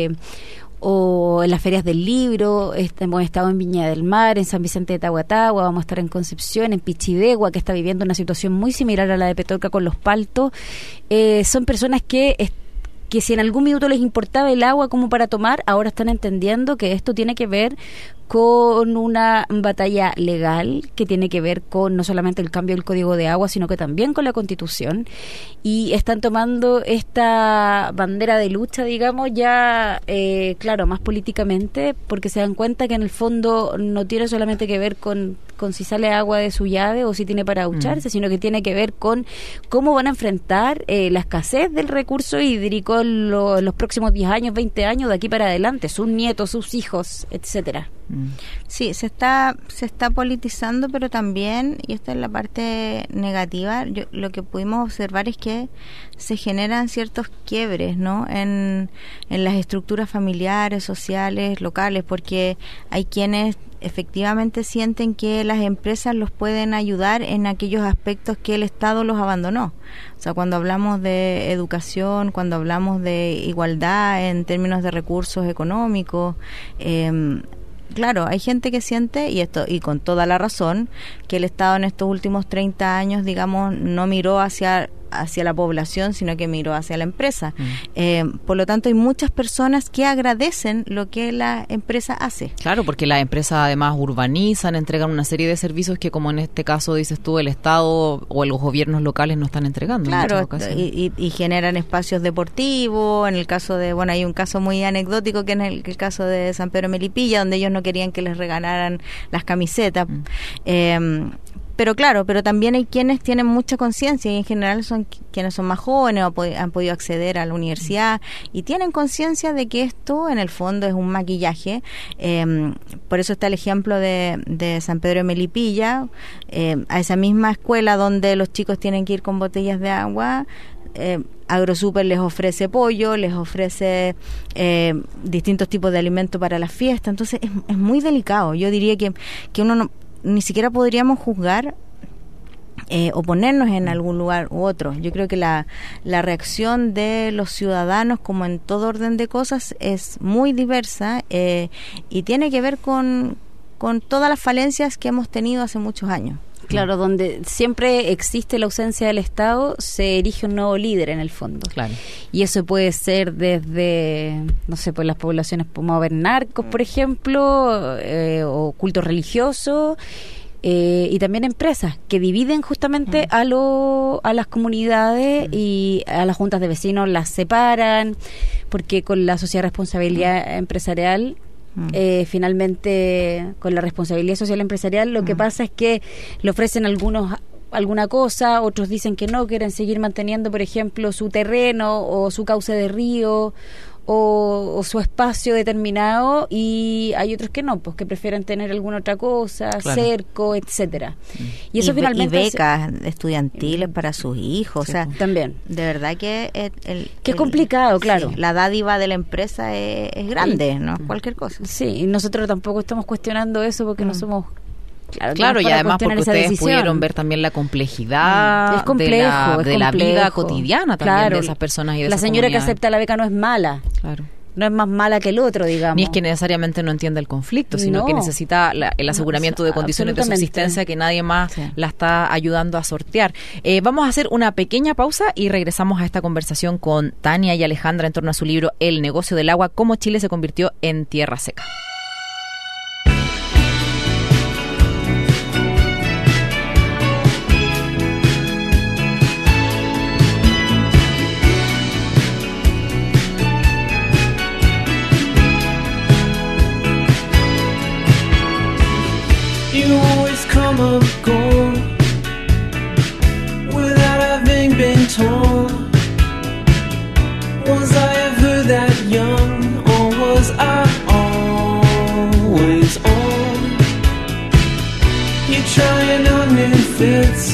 [SPEAKER 4] o en las ferias del libro, hemos estado en Viña del Mar, en San Vicente de Tahuatahua, vamos a estar en Concepción, en Pichidegua, que está viviendo una situación muy similar a la de Petorca con los paltos. Son personas que si en algún minuto les importaba el agua como para tomar, ahora están entendiendo que esto tiene que ver con una batalla legal, que tiene que ver con no solamente el cambio del Código de Agua, sino que también con la Constitución, y están tomando esta bandera de lucha, digamos, ya, claro, más políticamente, porque se dan cuenta que en el fondo no tiene solamente que ver con si sale agua de su llave o si tiene para ducharse, sino que tiene que ver con cómo van a enfrentar la escasez del recurso hídrico en los próximos 10 años, 20 años, de aquí para adelante, sus nietos, sus hijos, etcétera.
[SPEAKER 3] Sí, se está politizando, pero también, y esta es la parte negativa, lo que pudimos observar es que se generan ciertos quiebres, ¿no?, en las estructuras familiares, sociales, locales, porque hay quienes efectivamente sienten que las empresas los pueden ayudar en aquellos aspectos que el Estado los abandonó. O sea, cuando hablamos de educación, cuando hablamos de igualdad en términos de recursos económicos, claro, hay gente que siente, y con toda la razón, que el Estado en estos últimos 30 años, digamos, no miró hacia la población, sino que miró hacia la empresa. Por lo tanto, hay muchas personas que agradecen lo que la empresa hace.
[SPEAKER 2] Claro, porque las empresas además urbanizan, entregan una serie de servicios que, como en este caso dices tú, el Estado o los gobiernos locales no están entregando.
[SPEAKER 3] Claro, y generan espacios deportivos. En el caso de, hay un caso muy anecdótico que es el caso de San Pedro Melipilla, donde ellos no querían que les regalaran las camisetas. Pero claro, pero también hay quienes tienen mucha conciencia, y en general son quienes son más jóvenes o han podido acceder a la universidad y tienen conciencia de que esto en el fondo es un maquillaje. Por eso está el ejemplo de San Pedro de Melipilla, a esa misma escuela donde los chicos tienen que ir con botellas de agua. AgroSuper les ofrece pollo, les ofrece distintos tipos de alimentos para las fiestas. Entonces es muy delicado. Yo diría que uno ni siquiera podríamos juzgar o ponernos en algún lugar u otro. Yo creo que la reacción de los ciudadanos, como en todo orden de cosas, es muy diversa y tiene que ver con todas las falencias que hemos tenido hace muchos años.
[SPEAKER 4] Claro, donde siempre existe la ausencia del Estado, se erige un nuevo líder en el fondo. Claro. Y eso puede ser desde, no sé, pues las poblaciones como haber narcos, por ejemplo, o cultos religiosos, y también empresas que dividen justamente a las comunidades y a las juntas de vecinos las separan, porque con la sociedad de responsabilidad empresarial, finalmente con la responsabilidad social empresarial lo que pasa es que le ofrecen alguna cosa, otros dicen que no, quieren seguir manteniendo, por ejemplo, su terreno o su cauce de río o su espacio determinado, y hay otros que no, pues que prefieren tener alguna otra cosa, claro, cerco, etcétera. Y eso finalmente
[SPEAKER 3] y becas estudiantiles para sus hijos, sí, o sea,
[SPEAKER 4] también.
[SPEAKER 3] De verdad que
[SPEAKER 4] qué complicado, claro.
[SPEAKER 3] Sí, la dádiva de la empresa es grande, no cualquier cosa.
[SPEAKER 4] Sí, y nosotros tampoco estamos cuestionando eso porque no somos.
[SPEAKER 2] Claro, y además porque ustedes pudieron ver también la complejidad de la vida cotidiana también, claro, de esas personas y de
[SPEAKER 4] la señora que acepta la beca no es mala.
[SPEAKER 2] Claro.
[SPEAKER 4] No es más mala que el otro, digamos.
[SPEAKER 2] Ni es que necesariamente no entienda el conflicto, sino que necesita el aseguramiento de condiciones de subsistencia que nadie más la está ayudando a sortear. Vamos a hacer una pequeña pausa y regresamos a esta conversación con Tania y Alejandra en torno a su libro El negocio del agua, cómo Chile se convirtió en tierra seca.
[SPEAKER 5] You always come up gone without having been told. Was I ever that young, or was I always on? You're trying on new fits,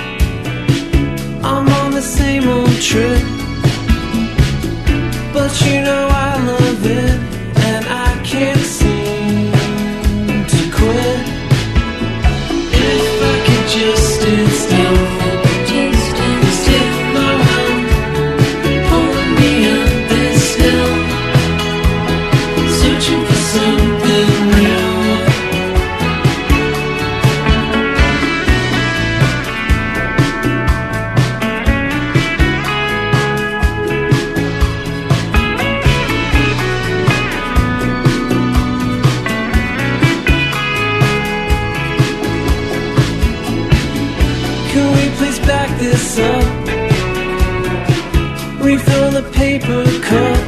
[SPEAKER 5] I'm on the same old trip, but you know I love it, and I can't seem to quit. If I could just stand still, still my will, pulling me up this hill, searching for something real. Can we please back this up? Refill the paper cup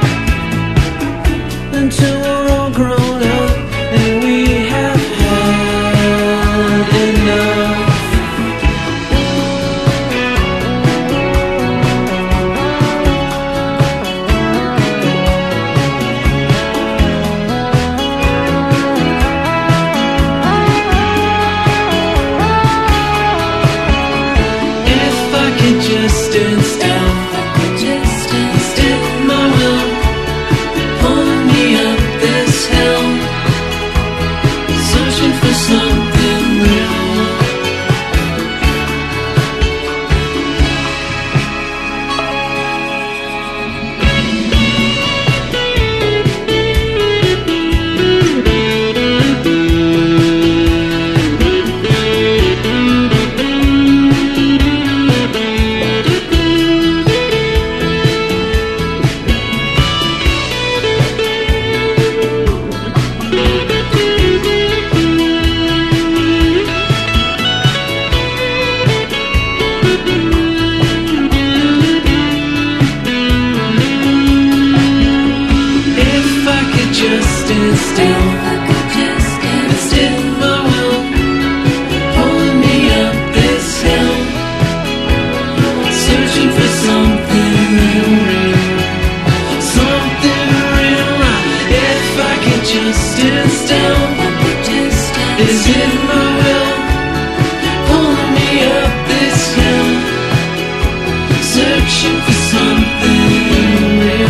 [SPEAKER 5] until we're all grown up and we have had enough. If I could just stand still, still my will, pulling me up this hill, searching for something real. If I could just stand still, still my will, pulling me up this hill, searching for something real, something real. If I could just stand still, is it my will, pulling me up this hill, searching for something real.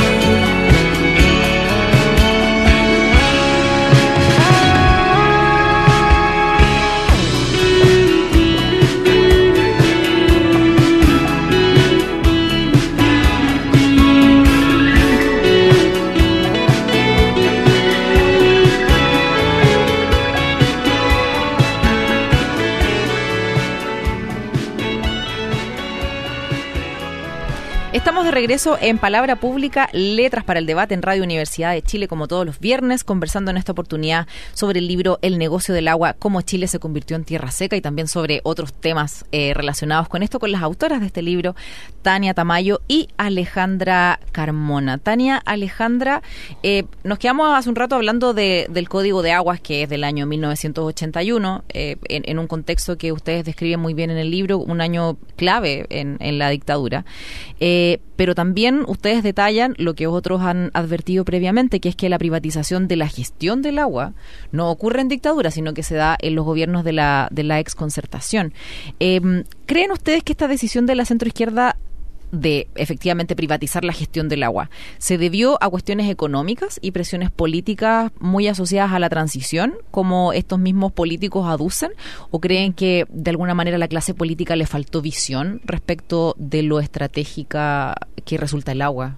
[SPEAKER 2] Estamos de regreso en Palabra Pública, Letras para el Debate en Radio Universidad de Chile, como todos los viernes, conversando en esta oportunidad sobre el libro El negocio del agua, cómo Chile se convirtió en tierra seca, y también sobre otros temas relacionados con esto, con las autoras de este libro, Tania Tamayo y Alejandra Carmona. Tania, Alejandra, nos quedamos hace un rato hablando del Código de Aguas, que es del año 1981, en un contexto que ustedes describen muy bien en el libro, un año clave en la dictadura. Pero también ustedes detallan lo que otros han advertido previamente, que es que la privatización de la gestión del agua no ocurre en dictadura, sino que se da en los gobiernos de la exconcertación. ¿Creen ustedes que esta decisión de la centroizquierda de efectivamente privatizar la gestión del agua se debió a cuestiones económicas y presiones políticas muy asociadas a la transición, como estos mismos políticos aducen, o creen que de alguna manera a la clase política le faltó visión respecto de lo estratégica que resulta el agua?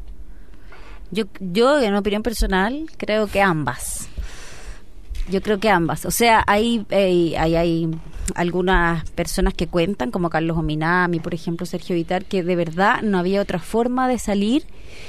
[SPEAKER 4] Yo en opinión personal creo que ambas. Yo creo que ambas. O sea, hay algunas personas que cuentan, como Carlos Ominami, por ejemplo, Sergio Vitar, que de verdad no había otra forma de salir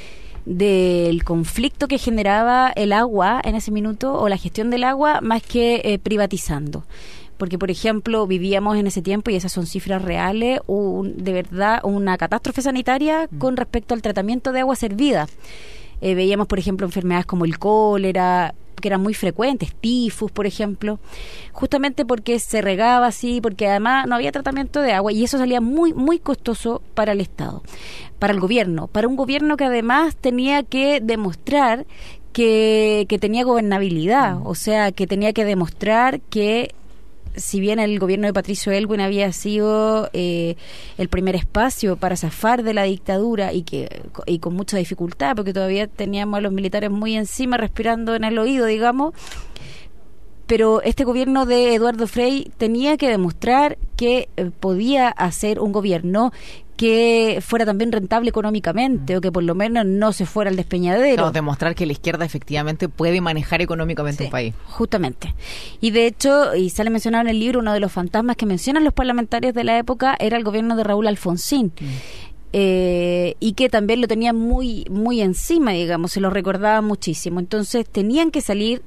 [SPEAKER 4] del conflicto que generaba el agua en ese minuto, o la gestión del agua, más que privatizando. Porque, por ejemplo, vivíamos en ese tiempo, y esas son cifras reales, de verdad una catástrofe sanitaria con respecto al tratamiento de agua servida. Veíamos, por ejemplo, enfermedades como el cólera, que eran muy frecuentes, tifus, por ejemplo, justamente porque se regaba así, porque además no había tratamiento de agua, y eso salía muy, muy costoso para el Estado, para el gobierno, para un gobierno que además tenía que demostrar que tenía gobernabilidad, o sea, que tenía que demostrar que si bien el gobierno de Patricio Aylwin había sido el primer espacio para zafar de la dictadura y con mucha dificultad, porque todavía teníamos a los militares muy encima, respirando en el oído, digamos, pero este gobierno de Eduardo Frei tenía que demostrar que podía hacer un gobierno que fuera también rentable económicamente, o que por lo menos no se fuera al despeñadero.
[SPEAKER 2] Claro, demostrar que la izquierda efectivamente puede manejar económicamente un país.
[SPEAKER 4] Justamente. Y de hecho, y sale mencionado en el libro, uno de los fantasmas que mencionan los parlamentarios de la época era el gobierno de Raúl Alfonsín. Y que también lo tenían muy, muy encima, digamos, se lo recordaba muchísimo. Entonces tenían que salir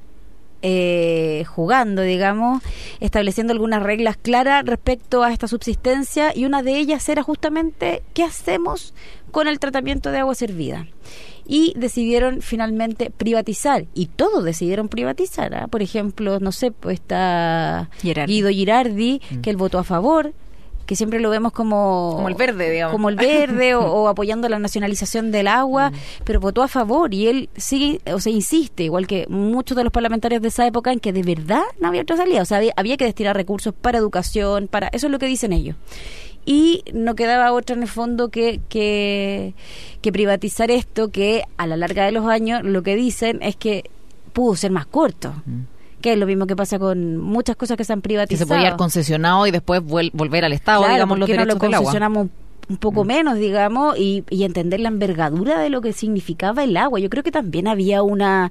[SPEAKER 4] jugando, digamos, estableciendo algunas reglas claras respecto a esta subsistencia, y una de ellas era justamente ¿qué hacemos con el tratamiento de agua servida? Y decidieron finalmente privatizar, y todos decidieron privatizar, ¿eh? Por ejemplo, no sé, pues está Guido Girardi, que él votó a favor, que siempre lo vemos como
[SPEAKER 2] el verde, digamos.
[SPEAKER 4] Como el verde o apoyando la nacionalización del agua, pero votó a favor, y él sigue, o sea, insiste, igual que muchos de los parlamentarios de esa época, en que de verdad no había otra salida, o sea, había que destinar recursos para educación, eso es lo que dicen ellos. Y no quedaba otra en el fondo que privatizar esto, que a la larga de los años lo que dicen es que pudo ser más corto. Que es lo mismo que pasa con muchas cosas que se han privatizado.
[SPEAKER 2] Que se podía haber concesionado y después volver al Estado,
[SPEAKER 4] claro,
[SPEAKER 2] digamos, los derechos del agua.
[SPEAKER 4] Concesionamos un poco menos, digamos, y entender la envergadura de lo que significaba el agua. Yo creo que también había una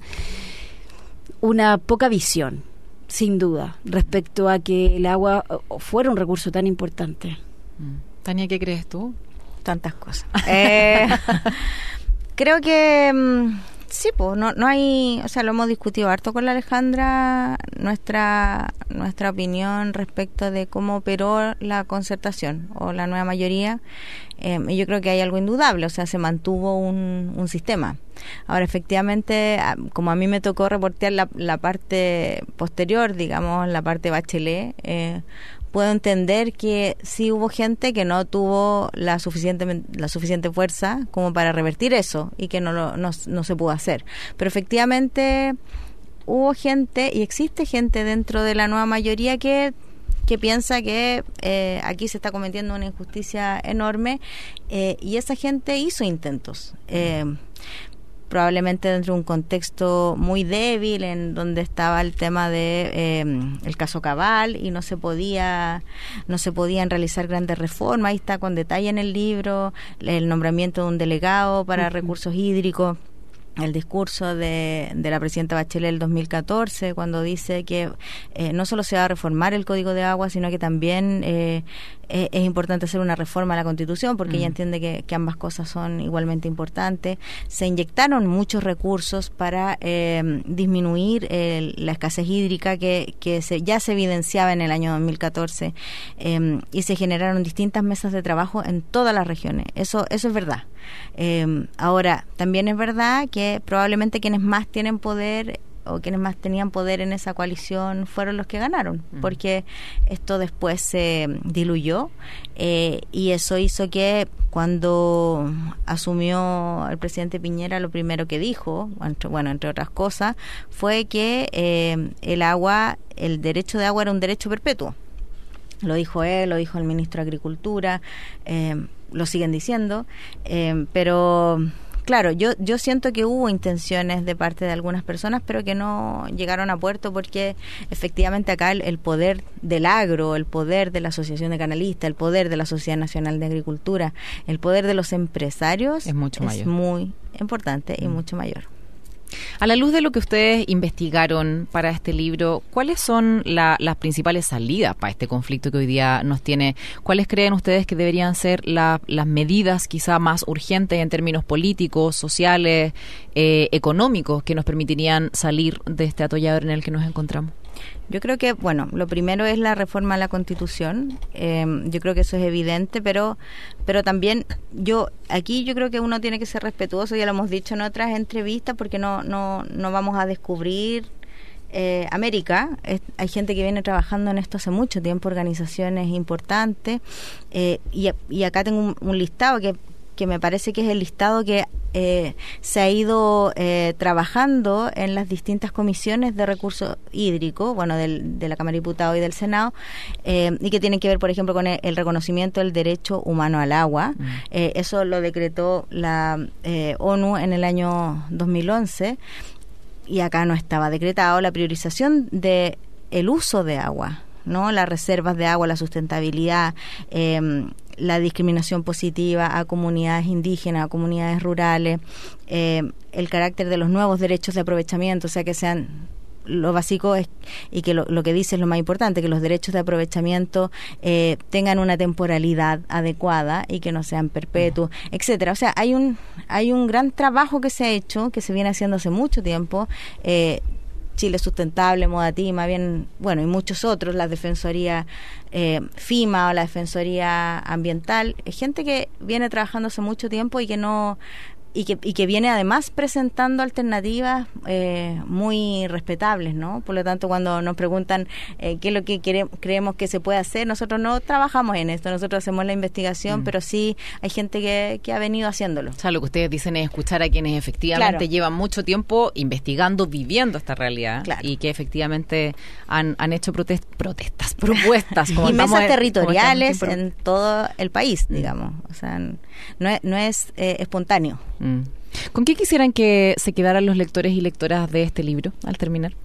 [SPEAKER 4] poca visión, sin duda, respecto a que el agua fuera un recurso tan importante.
[SPEAKER 2] Tania, ¿qué crees tú?
[SPEAKER 3] Tantas cosas. Creo que... sí, pues no hay, o sea, lo hemos discutido harto con la Alejandra, nuestra opinión respecto de cómo operó la concertación o la nueva mayoría, y yo creo que hay algo indudable, o sea, se mantuvo un sistema. Ahora, efectivamente, como a mí me tocó reportear la parte posterior, digamos, la parte Bachelet, puedo entender que sí hubo gente que no tuvo la suficiente fuerza como para revertir eso, y que no se pudo hacer. Pero efectivamente hubo gente, y existe gente dentro de la nueva mayoría que piensa que aquí se está cometiendo una injusticia enorme, y esa gente hizo intentos. Probablemente dentro de un contexto muy débil, en donde estaba el tema de el caso Cabal, y no se podían realizar grandes reformas. Ahí está con detalle en el libro el nombramiento de un delegado para recursos hídricos, el discurso de la presidenta Bachelet del 2014, cuando dice que no solo se va a reformar el Código de Agua, sino que también es importante hacer una reforma a la Constitución, porque ella entiende que ambas cosas son igualmente importantes. Se inyectaron muchos recursos para disminuir la escasez hídrica que ya se evidenciaba en el año 2014, y se generaron distintas mesas de trabajo en todas las regiones. Eso es verdad. Ahora, también es verdad que probablemente quienes más tienen poder, o quienes más tenían poder en esa coalición, fueron los que ganaron, porque esto después se diluyó, y eso hizo que cuando asumió el presidente Piñera, lo primero que dijo, entre otras cosas, fue que el derecho de agua era un derecho perpetuo. Lo dijo él, lo dijo el ministro de Agricultura, lo siguen diciendo, pero claro, yo siento que hubo intenciones de parte de algunas personas, pero que no llegaron a puerto, porque efectivamente acá el poder del agro, el poder de la Asociación de Canalistas, el poder de la Sociedad Nacional de Agricultura, el poder de los empresarios es muy importante y mucho mayor.
[SPEAKER 2] A la luz de lo que ustedes investigaron para este libro, ¿cuáles son las principales salidas para este conflicto que hoy día nos tiene? ¿Cuáles creen ustedes que deberían ser las medidas quizá más urgentes en términos políticos, sociales, económicos, que nos permitirían salir de este atollador en el que nos encontramos?
[SPEAKER 3] Yo creo que, bueno, lo primero es la reforma a la Constitución. Yo creo que eso es evidente, pero también yo creo que uno tiene que ser respetuoso, ya lo hemos dicho en otras entrevistas, porque no vamos a descubrir América. Hay gente que viene trabajando en esto hace mucho tiempo, organizaciones importantes, y acá tengo un listado que me parece que es el listado que se ha ido trabajando en las distintas comisiones de recursos hídricos, bueno, de la Cámara de Diputados y del Senado, y que tienen que ver, por ejemplo, con el reconocimiento del derecho humano al agua. Eso lo decretó la ONU en el año 2011, y acá no estaba decretado la priorización de el uso de agua, ¿no? Las reservas de agua, la sustentabilidad, la discriminación positiva a comunidades indígenas, a comunidades rurales, el carácter de los nuevos derechos de aprovechamiento, o sea, que sean lo básico es, y que lo que dice es lo más importante, que los derechos de aprovechamiento tengan una temporalidad adecuada y que no sean perpetuos, etcétera. O sea, hay un gran trabajo que se ha hecho, que se viene haciendo hace mucho tiempo. Chile Sustentable, Modatima, y muchos otros, la Defensoría FIMA o la Defensoría Ambiental, gente que viene trabajando hace mucho tiempo y que no y que viene además presentando alternativas muy respetables, ¿no? Por lo tanto, cuando nos preguntan qué es lo que creemos que se puede hacer, nosotros no trabajamos en esto, nosotros hacemos la investigación, pero sí hay gente que ha venido haciéndolo.
[SPEAKER 2] O sea, lo que ustedes dicen es escuchar a quienes efectivamente llevan mucho tiempo investigando, viviendo esta realidad, y que efectivamente han hecho propuestas, como
[SPEAKER 3] y mesas territoriales en todo el país, digamos. O sea, no es espontáneo.
[SPEAKER 2] ¿Con qué quisieran que se quedaran los lectores y lectoras de este libro al terminar?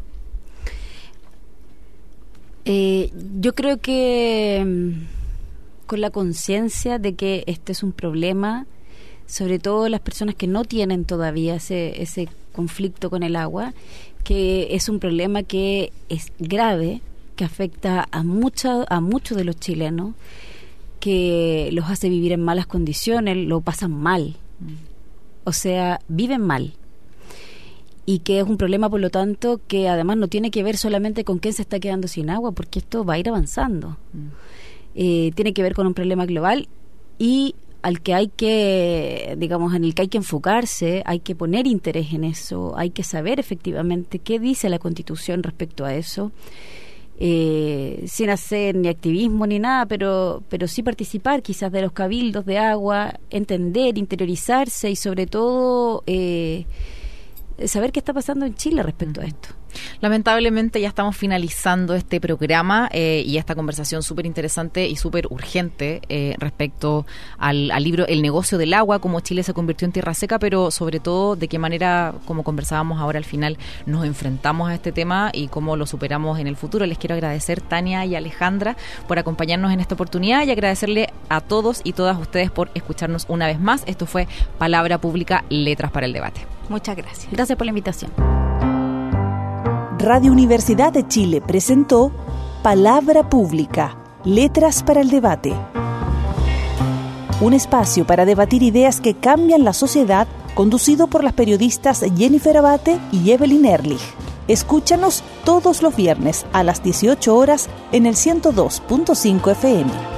[SPEAKER 4] Yo creo que con la conciencia de que este es un problema, sobre todo las personas que no tienen todavía ese conflicto con el agua, que es un problema que es grave, que afecta a muchos de los chilenos, que los hace vivir en malas condiciones, lo pasan mal. O sea, viven mal. Y que es un problema, por lo tanto, que además no tiene que ver solamente con quién se está quedando sin agua, porque esto va a ir avanzando. Tiene que ver con un problema global y al que hay que, digamos, en el que hay que enfocarse, hay que poner interés en eso, hay que saber efectivamente qué dice la Constitución respecto a eso. Sin hacer ni activismo ni nada, pero sí participar quizás de los cabildos de agua, entender, interiorizarse y sobre todo saber qué está pasando en Chile respecto a esto.
[SPEAKER 2] Lamentablemente ya estamos finalizando este programa y esta conversación súper interesante y súper urgente respecto al libro El negocio del agua, cómo Chile se convirtió en tierra seca, pero sobre todo de qué manera, como conversábamos ahora al final, nos enfrentamos a este tema y cómo lo superamos en el futuro. Les quiero agradecer, Tania y Alejandra, por acompañarnos en esta oportunidad y agradecerle a todos y todas ustedes por escucharnos una vez más. Esto fue Palabra Pública, Letras para el Debate.
[SPEAKER 3] Muchas gracias.
[SPEAKER 4] Gracias por la invitación.
[SPEAKER 1] Radio Universidad de Chile presentó Palabra Pública, Letras para el Debate. Un espacio para debatir ideas que cambian la sociedad, conducido por las periodistas Jennifer Abate y Evelyn Ehrlich. Escúchanos todos los viernes a las 18 horas en el 102.5 FM.